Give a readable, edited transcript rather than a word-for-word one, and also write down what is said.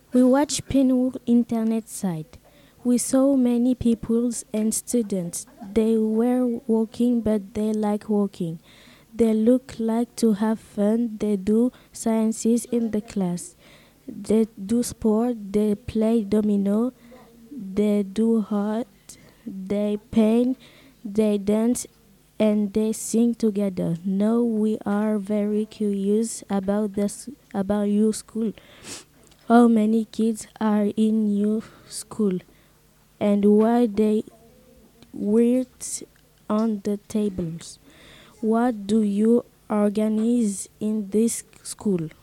We watched Pinwood internet site. We saw many people and students. They were working, but they like working. They look like to have fun. They do sciences in the class. They do sport. They play domino. They do art. They paint. They dance, and they sing together. Now we are very curious about about your school. How many kids are in your school and why they wait on the tables? What do you organize in this school?